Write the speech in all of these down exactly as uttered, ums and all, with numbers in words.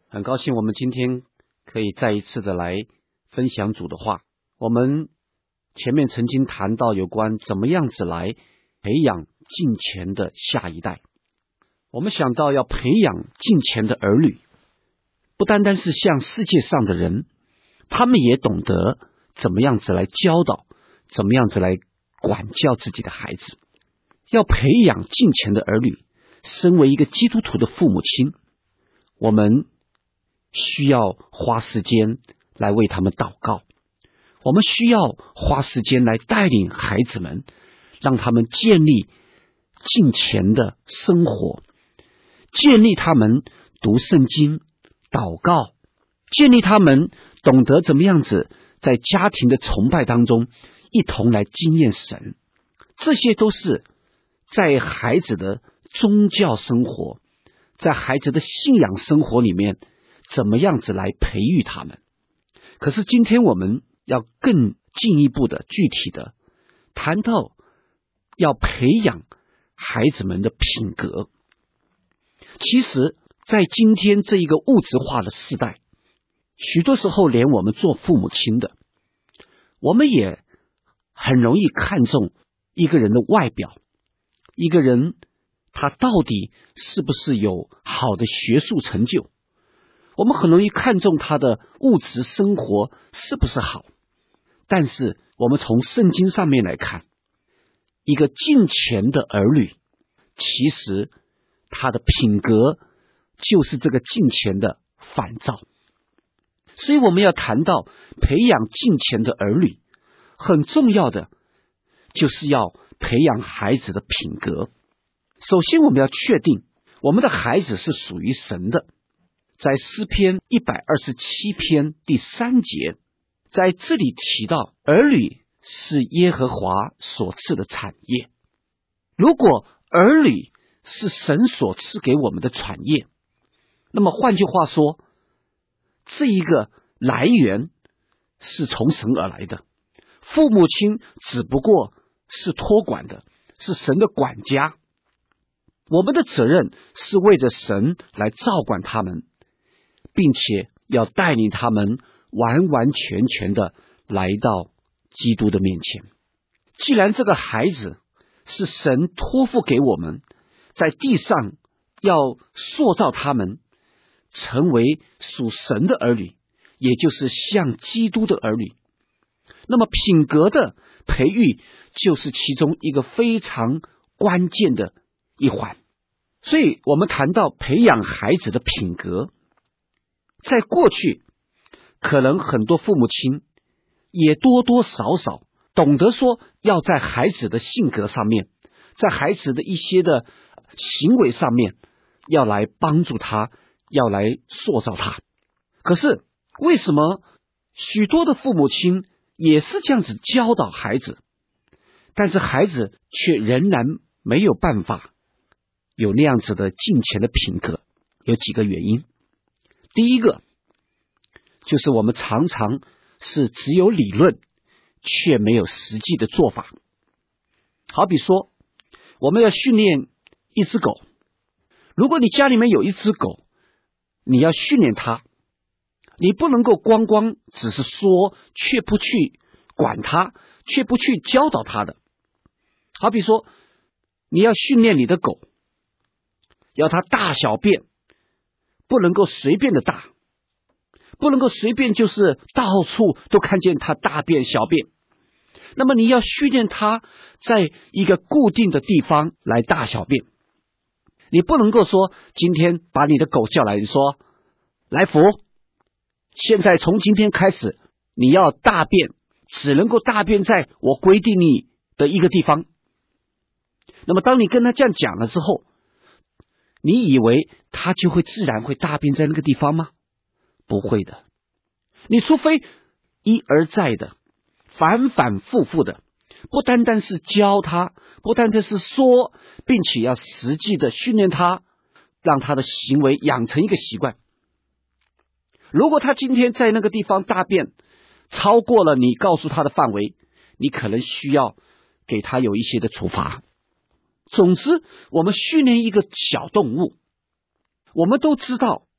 很高兴我们今天可以再一次的来分享主的话。我们前面曾经谈到有关怎么样子来培养敬虔的下一代。我们想到要培养敬虔的儿女，不单单是像世界上的人，他们也懂得怎么样子来教导，怎么样子来管教自己的孩子。要培养敬虔的儿女，身为一个基督徒的父母亲，我们需要花时间来为他们祷告，我们需要花时间来带领孩子们，让他们建立敬虔的生活，建立他们读圣经、祷告，建立他们懂得怎么样子在家庭的崇拜当中一同来经验神。这些都是在孩子的宗教生活，在孩子的信仰生活里面怎么样子来培育他们。可是今天我们要更进一步的具体的谈到要培养孩子们的品格。其实在今天这一个物质化的时代，许多时候连我们做父母亲的，我们也很容易看重一个人的外表，一个人他到底是不是有好的学术成就，我们很容易看重他的物质生活是不是好。但是我们从圣经上面来看，一个敬虔的儿女，其实他的品格就是这个敬虔的反照。所以我们要谈到培养敬虔的儿女，很重要的就是要培养孩子的品格。首先我们要确定我们的孩子是属于神的。在诗篇一百二十七篇第三节，在这里提到儿女是耶和华所赐的产业。如果儿女是神所赐给我们的产业，那么换句话说，这一个来源是从神而来的，父母亲只不过是托管的，是神的管家。我们的责任是为着神来照管他们，并且要带领他们完完全全的来到基督的面前。既然这个孩子是神托付给我们，在地上要塑造他们成为属神的儿女，也就是像基督的儿女，那么品格的培育就是其中一个非常关键的一环。所以我们谈到培养孩子的品格，在过去可能很多父母亲也多多少少懂得说要在孩子的性格上面，在孩子的一些的行为上面要来帮助他，要来塑造他。可是为什么许多的父母亲也是这样子教导孩子，但是孩子却仍然没有办法有那样子的敬虔的品格？有几个原因。第一个就是我们常常是只有理论却没有实际的做法。好比说我们要训练一只狗，如果你家里面有一只狗，你要训练它，你不能够光光只是说却不去管它，却不去教导它的。好比说你要训练你的狗，要它大小便不能够随便的大，不能够随便就是到处都看见它大便小便，那么你要训练它在一个固定的地方来大小便。你不能够说今天把你的狗叫来，你说来福，现在从今天开始你要大便只能够大便在我规定你的一个地方。那么当你跟他这样讲了之后，你以为他就会自然会大便在那个地方吗？不会的。你除非一而再的反反复复的，不单单是教他，不单单是说，并且要实际的训练他，让他的行为养成一个习惯。如果他今天在那个地方大便超过了你告诉他的范围，你可能需要给他有一些的处罚。总之我们训练一个小动物，我们都知道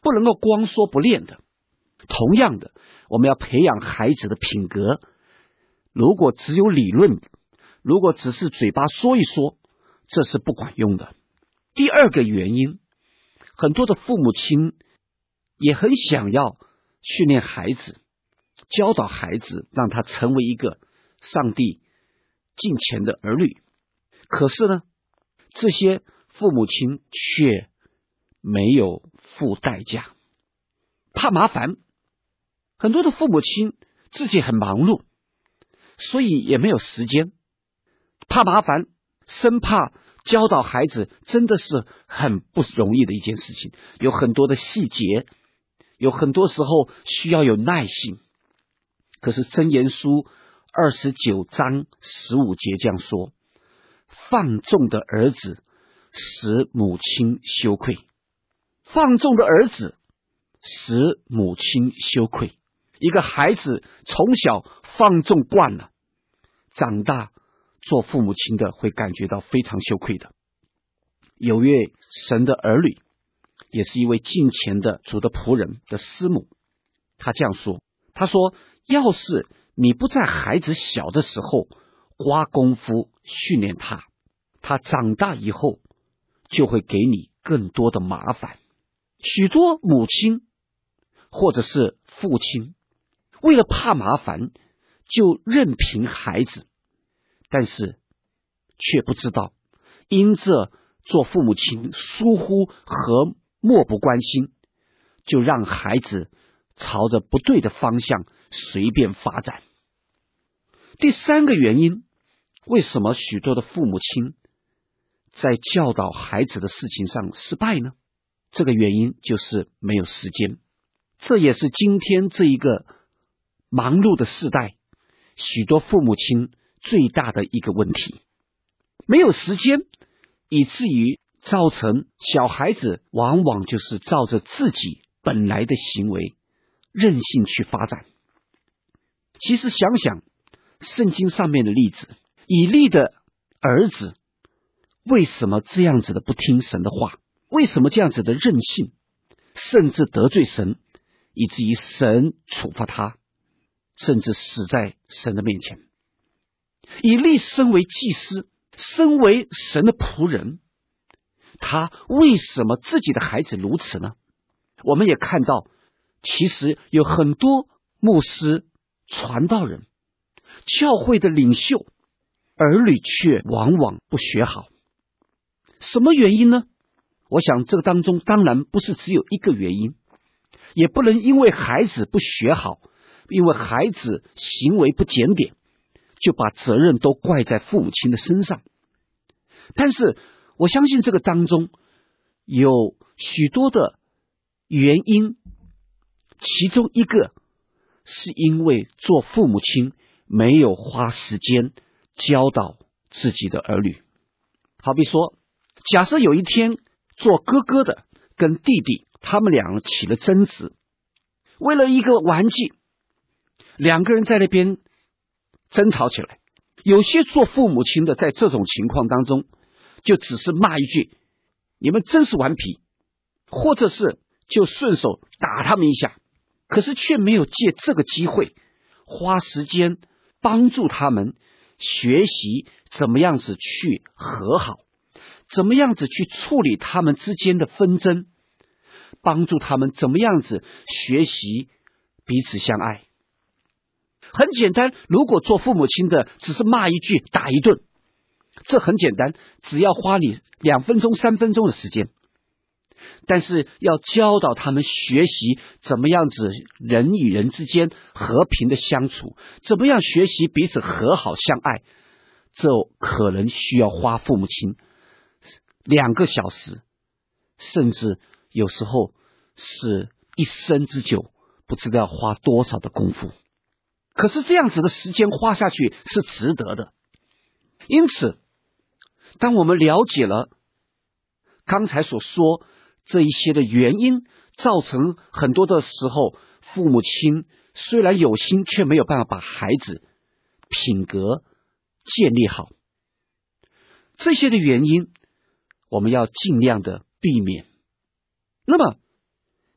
不能够光说不练的。同样的，我们要培养孩子的品格，如果只有理论，如果只是嘴巴说一说，这是不管用的。第二个原因，很多的父母亲也很想要训练孩子，教导孩子，让他成为一个上帝敬虔的儿女。可是呢，这些父母亲却没有付代价，怕麻烦。很多的父母亲自己很忙碌，所以也没有时间，怕麻烦，生怕教导孩子真的是很不容易的一件事情，有很多的细节，有很多时候需要有耐性。可是箴言书二十九章十五节这样说，放纵的儿子使母亲羞愧，放纵的儿子使母亲羞愧。一个孩子从小放纵惯了，长大做父母亲的会感觉到非常羞愧的。有位神的儿女，也是一位敬虔的主的仆人的师母，他这样说，他说，要是你不在孩子小的时候花功夫训练他，他长大以后就会给你更多的麻烦。许多母亲或者是父亲为了怕麻烦就任凭孩子，但是却不知道因这做父母亲疏忽和漠不关心，就让孩子朝着不对的方向随便发展。第三个原因，为什么许多的父母亲在教导孩子的事情上失败呢？这个原因就是没有时间。这也是今天这一个忙碌的世代，许多父母亲最大的一个问题，没有时间，以至于造成小孩子往往就是照着自己本来的行为任性去发展。其实想想圣经上面的例子，以利的儿子为什么这样子的不听神的话，为什么这样子的任性，甚至得罪神，以至于神处罚他，甚至死在神的面前。以利身为祭司，身为神的仆人，他为什么自己的孩子如此呢？我们也看到，其实有很多牧师、传道人、教会的领袖，儿女却往往不学好。什么原因呢？我想这个当中当然不是只有一个原因，也不能因为孩子不学好，因为孩子行为不检点，就把责任都怪在父母亲的身上。但是我相信这个当中有许多的原因，其中一个是因为做父母亲没有花时间教导自己的儿女。好比说，假设有一天做哥哥的跟弟弟他们俩起了争执，为了一个玩具，两个人在那边争吵起来。有些做父母亲的在这种情况当中就只是骂一句，你们真是顽皮，或者是就顺手打他们一下，可是却没有借这个机会花时间帮助他们学习怎么样子去和好，怎么样子去处理他们之间的纷争，帮助他们怎么样子学习彼此相爱。很简单，如果做父母亲的只是骂一句打一顿，这很简单，只要花你两分钟三分钟的时间。但是要教导他们学习怎么样子人与人之间和平的相处，怎么样学习彼此和好相爱，这可能需要花父母亲两个小时，甚至有时候是一生之久，不知道要花多少的功夫。可是这样子的时间花下去是值得的。因此当我们了解了刚才所说这一些的原因，造成很多的时候父母亲虽然有心，却没有办法把孩子品格建立好，这些的原因我们要尽量的避免。那么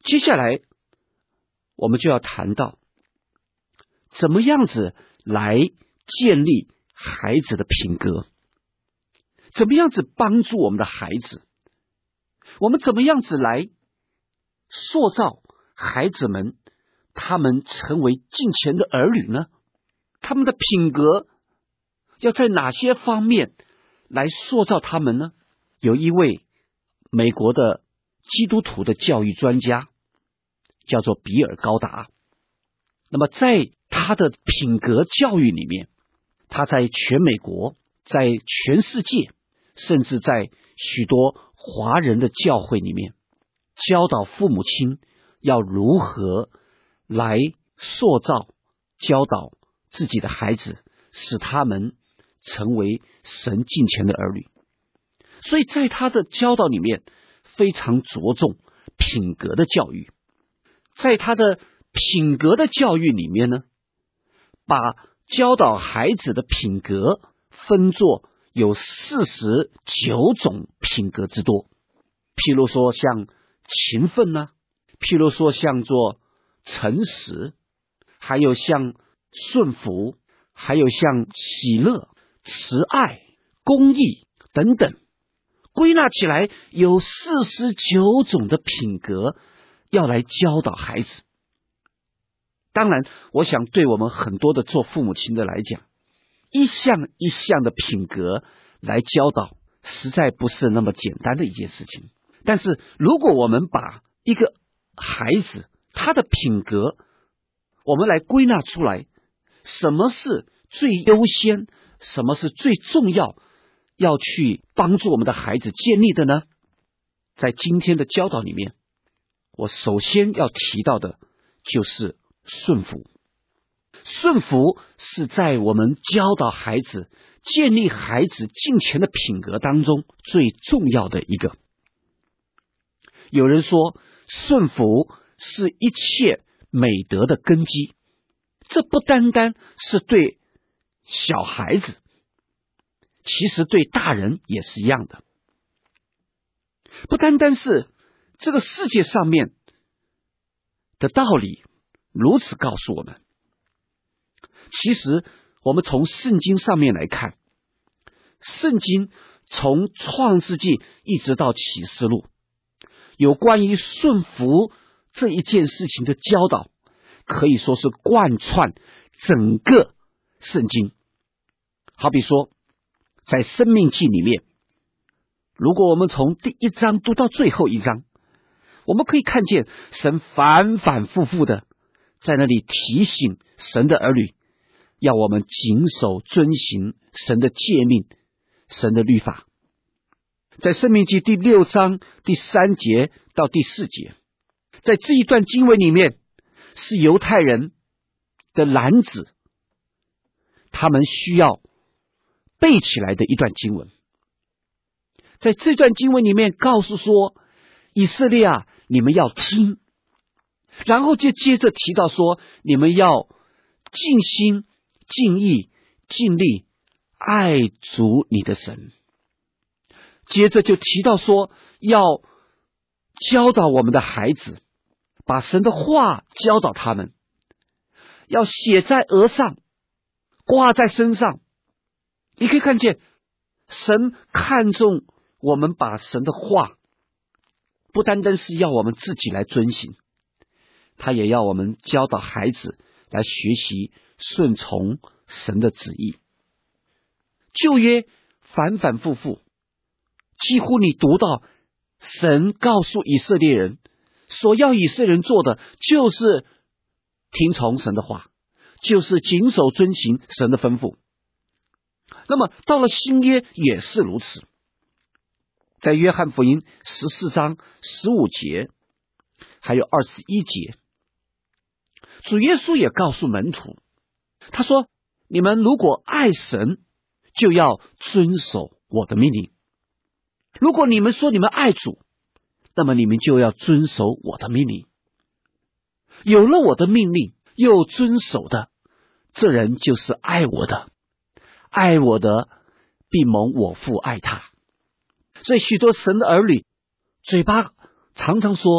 接下来我们就要谈到怎么样子来建立孩子的品格，怎么样子帮助我们的孩子，我们怎么样子来塑造孩子们，他们成为敬虔的儿女呢？他们的品格要在哪些方面来塑造他们呢？有一位美国的基督徒的教育专家叫做比尔高达，那么在他的品格教育里面，他在全美国，在全世界，甚至在许多华人的教会里面，教导父母亲要如何来塑造教导自己的孩子，使他们成为神敬虔的儿女。所以在他的教导里面非常着重品格的教育。在他的品格的教育里面呢，把教导孩子的品格分作有四十九种品格之多。譬如说像勤奋啊，譬如说像做诚实，还有像顺服，还有像喜乐、慈爱、公义等等，归纳起来有四十九种的品格要来教导孩子。当然我想对我们很多的做父母亲的来讲，一项一项的品格来教导实在不是那么简单的一件事情。但是如果我们把一个孩子他的品格我们来归纳出来，什么是最优先，什么是最重要要去帮助我们的孩子建立的呢？在今天的教导里面，我首先要提到的就是顺服。顺服是在我们教导孩子、建立孩子敬虔的品格当中最重要的一个。有人说，顺服是一切美德的根基，这不单单是对小孩子，其实对大人也是一样的。不单单是这个世界上面的道理如此告诉我们，其实我们从圣经上面来看，圣经从创世纪一直到启示录，有关于顺服这一件事情的教导，可以说是贯穿整个圣经。好比说在申命记里面，如果我们从第一章读到最后一章，我们可以看见神反反复复的在那里提醒神的儿女，要我们谨守遵行神的诫命、神的律法。在申命记第六章第三节到第四节，在这一段经文里面，是犹太人的男子他们需要背起来的一段经文。在这段经文里面告诉说，以色列啊，你们要听，然后就接着提到说，你们要尽心、尽意、尽力爱主你的神。接着就提到说，要教导我们的孩子，把神的话教导他们，要写在额上，挂在身上。你可以看见神看重我们把神的话，不单单是要我们自己来遵行，他也要我们教导孩子来学习顺从神的旨意。旧约反反复复，几乎你读到神告诉以色列人，所要以色列人做的就是听从神的话，就是谨守遵行神的吩咐。那么到了新约也是如此，在约翰福音十四章十五节还有二十一节，主耶稣也告诉门徒，他说，你们如果爱神，就要遵守我的命令。如果你们说你们爱主，那么你们就要遵守我的命令。有了我的命令又遵守的，这人就是爱我的，爱我的必蒙我父爱他。所以许多神的儿女嘴巴常常说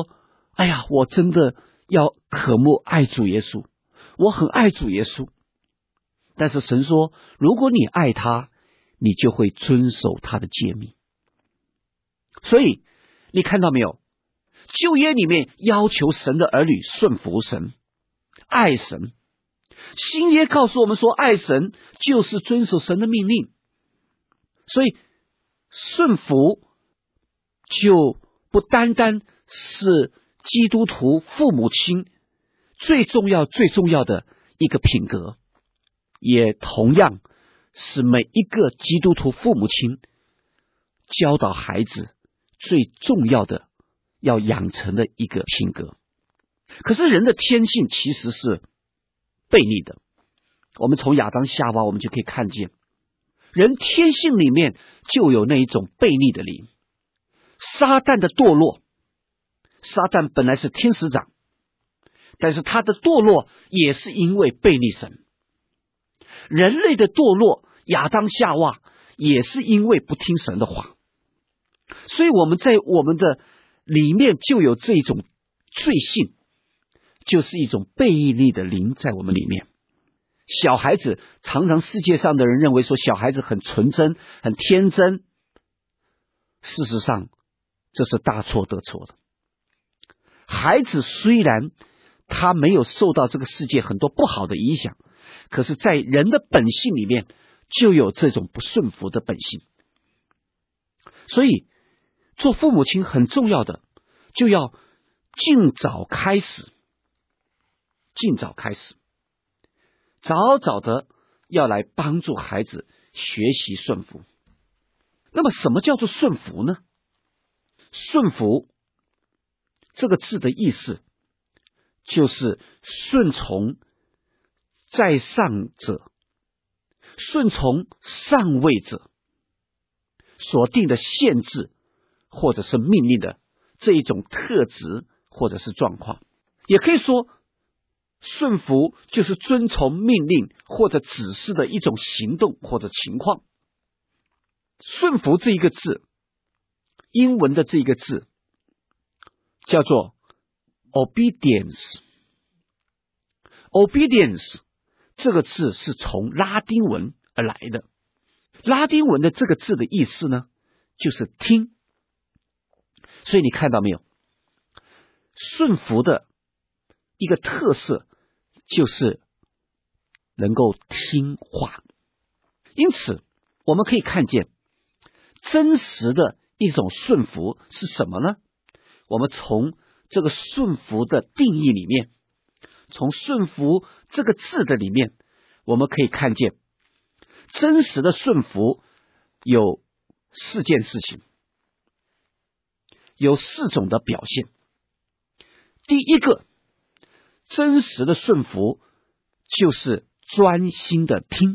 哎呀，我真的要渴慕爱主耶稣，我很爱主耶稣。但是神说，如果你爱他，你就会遵守他的诫命。所以你看到没有，旧约里面要求神的儿女顺服神，爱神。新约告诉我们说，爱神就是遵守神的命令。所以顺服就不单单是基督徒父母亲最重要最重要的一个品格，也同样是每一个基督徒父母亲教导孩子最重要的要养成的一个品格。可是人的天性其实是悖逆的，我们从亚当夏娃我们就可以看见，人天性里面就有那一种悖逆的灵。撒旦的堕落，撒旦本来是天使长，但是他的堕落也是因为悖逆神。人类的堕落，亚当夏娃也是因为不听神的话。所以我们在我们的里面就有这种罪性，就是一种悖逆的灵在我们里面。小孩子常常世界上的人认为说小孩子很纯真很天真，事实上这是大错特错的。孩子虽然他没有受到这个世界很多不好的影响，可是在人的本性里面就有这种不顺服的本性。所以做父母亲很重要的，就要尽早开始尽早开始早早的要来帮助孩子学习顺服。那么什么叫做顺服呢？顺服这个字的意思就是顺从在上者，顺从上位者所定的限制或者是命令的这一种特质或者是状况。也可以说顺服就是遵从命令或者指示的一种行动或者情况。顺服这一个字，英文的这一个字叫做 obedience。 obedience 这个字是从拉丁文而来的，拉丁文的这个字的意思呢，就是听。所以你看到没有，顺服的一个特色就是能够听话。因此我们可以看见真实的一种顺服是什么呢？我们从这个顺服的定义里面，从顺服这个字的里面，我们可以看见真实的顺服有四件事情，有四种的表现。第一个，真实的顺服就是专心的听。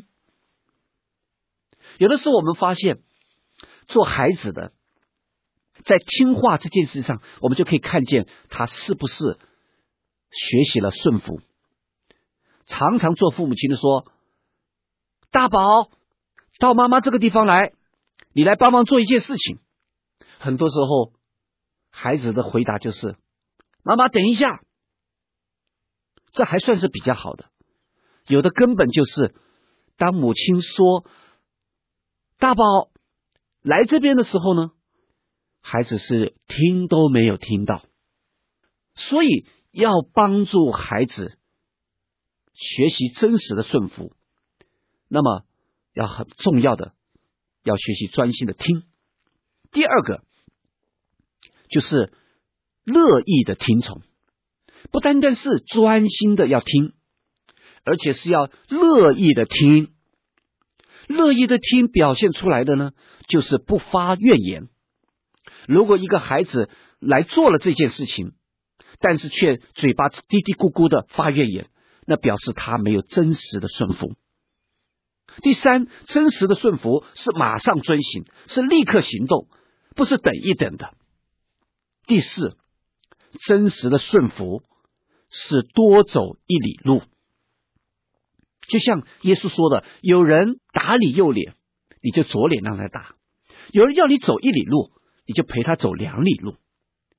有的时候我们发现做孩子的在听话这件事上，我们就可以看见他是不是学习了顺服。常常做父母亲的说，大宝到妈妈这个地方来，你来帮忙做一件事情。很多时候孩子的回答就是妈妈等一下，这还算是比较好的。有的根本就是当母亲说大宝来这边的时候呢，孩子是听都没有听到。所以要帮助孩子学习真实的顺服，那么要很重要的要学习专心的听。第二个就是乐意的听从，不单单是专心的要听，而且是要乐意的听。乐意的听表现出来的呢，就是不发怨言。如果一个孩子来做了这件事情，但是却嘴巴嘀嘀咕咕的发怨言，那表示他没有真实的顺服。第三，真实的顺服是马上遵行，是立刻行动，不是等一等的。第四，真实的顺服是多走一里路。就像耶稣说的，有人打你右脸，你就左脸让他打；有人要你走一里路，你就陪他走两里路。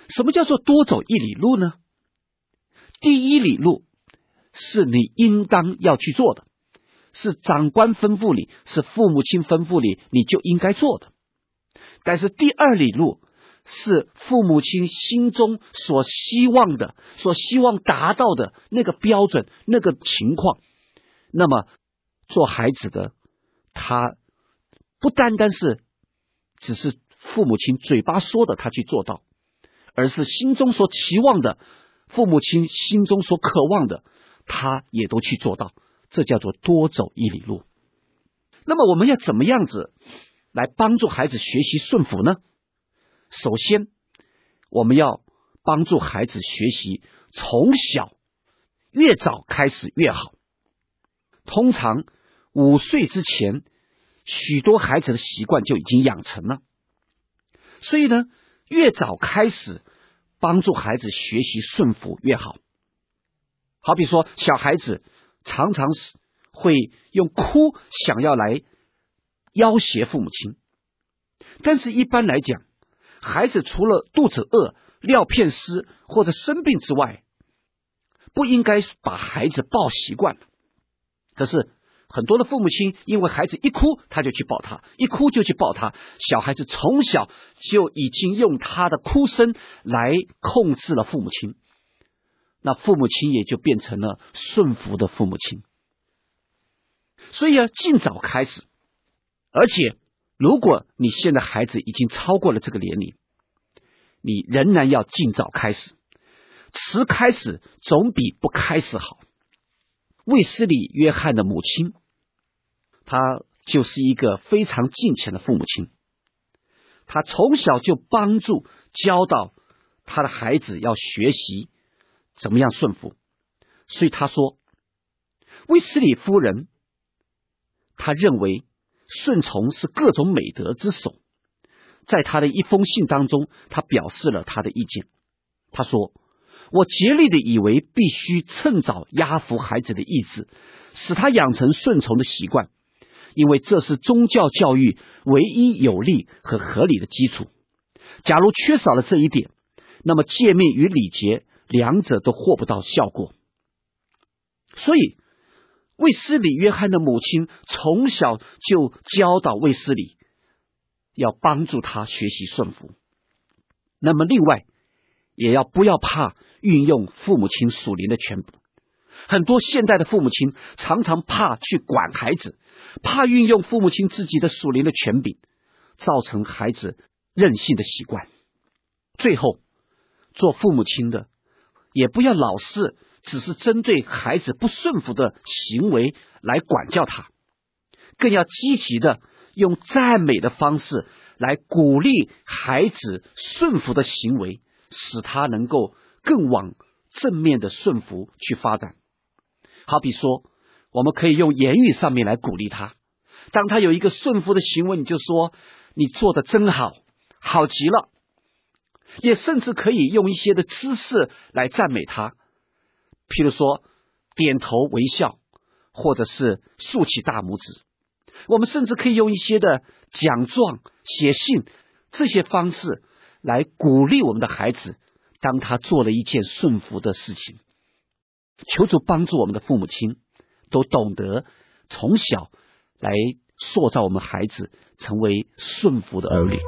什么叫做多走一里路呢？第一里路是你应当要去做的，是长官吩咐你，是父母亲吩咐你，你就应该做的。但是第二里路是父母亲心中所希望的，所希望达到的那个标准，那个情况。那么做孩子的，他不单单是只是父母亲嘴巴说的他去做到，而是心中所期望的，父母亲心中所渴望的，他也都去做到。这叫做多走一里路。那么我们要怎么样子来帮助孩子学习顺服呢？首先，我们要帮助孩子学习从小越早开始越好。通常五岁之前，许多孩子的习惯就已经养成了。所以呢，越早开始帮助孩子学习顺服越好。好比说，小孩子常常会用哭想要来要挟父母亲，但是一般来讲，孩子除了肚子饿、尿片湿或者生病之外，不应该把孩子抱习惯了。可是很多的父母亲因为孩子一哭他就去抱他，一哭就去抱他，小孩子从小就已经用他的哭声来控制了父母亲，那父母亲也就变成了顺服的父母亲。所以啊，尽早开始。而且如果你现在孩子已经超过了这个年龄，你仍然要尽早开始。迟开始总比不开始好。卫斯理约翰的母亲，她就是一个非常敬虔的父母亲，她从小就帮助教导她的孩子要学习怎么样顺服。所以她说，卫斯理夫人她认为顺从是各种美德之首。在她的一封信当中，她表示了她的意见。她说，我竭力的以为必须趁早压服孩子的意志，使他养成顺从的习惯，因为这是宗教教育唯一有力和合理的基础。假如缺少了这一点，那么诫命与礼节两者都获不到效果。所以卫斯理约翰的母亲从小就教导卫斯理要帮助他学习顺服。那么另外也要不要怕运用父母亲属灵的权柄。很多现代的父母亲常常怕去管孩子，怕运用父母亲自己的属灵的权柄，造成孩子任性的习惯。最后，做父母亲的也不要老是只是针对孩子不顺服的行为来管教他，更要积极的用赞美的方式来鼓励孩子顺服的行为，使他能够更往正面的顺服去发展。好比说，我们可以用言语上面来鼓励他，当他有一个顺服的行为，你就说你做得真好，好极了。也甚至可以用一些的姿势来赞美他，譬如说点头微笑，或者是竖起大拇指。我们甚至可以用一些的奖状、写信这些方式来鼓励我们的孩子，当他做了一件顺服的事情。求主帮助我们的父母亲都懂得从小来塑造我们孩子成为顺服的儿女。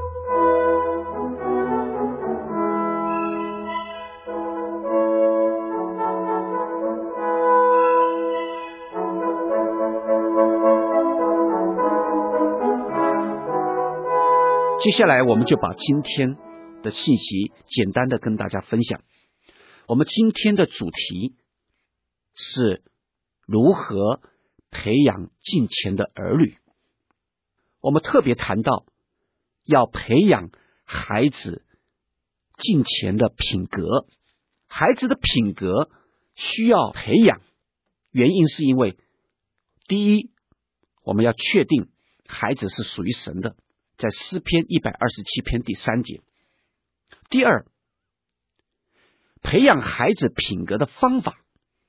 接下来我们就把今天的信息简单的跟大家分享。我们今天的主题是如何培养敬虔的儿女。我们特别谈到要培养孩子敬虔的品格。孩子的品格需要培养，原因是因为第一，我们要确定孩子是属于神的，在诗篇一百二十七篇第三节。第二，培养孩子品格的方法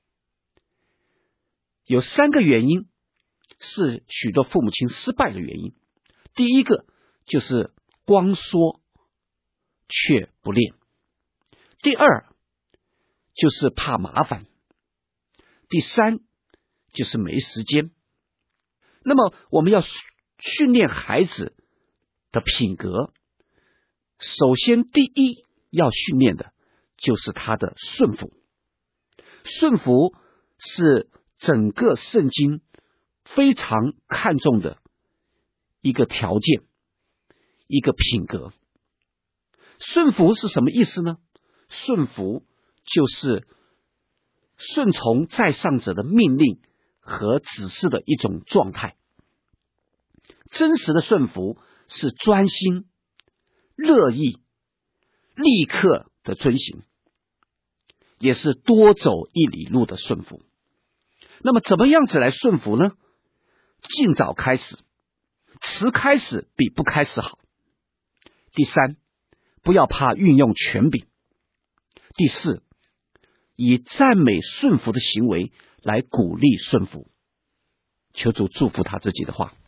有三个原因是许多父母亲失败的原因。第一个就是光说却不练， 第二就是怕麻烦，第三就是没时间。那么我们要训练孩子的品格，首先第一要训练的就是他的顺服。顺服是整个圣经非常看重的一个条件，一个品格。顺服是什么意思呢？顺服就是顺从在上者的命令和指示的一种状态。真实的顺服是专心、乐意、立刻的遵行，也是多走一里路的顺服。那么怎么样子来顺服呢？尽早开始，迟开始比不开始好。第三，不要怕运用权柄。第四，以赞美顺服的行为来鼓励顺服。求主祝福他自己的话。